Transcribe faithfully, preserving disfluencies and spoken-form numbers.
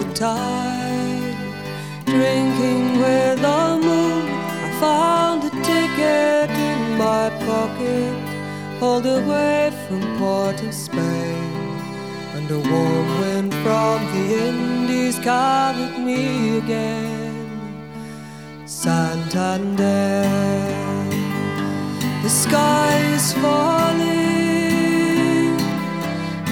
tide. Drinking with the moon, I found a ticket in my pocket, hauled away from Port of Spain, and a warm wind from the Indies carried me again. Santander, the sky is falling.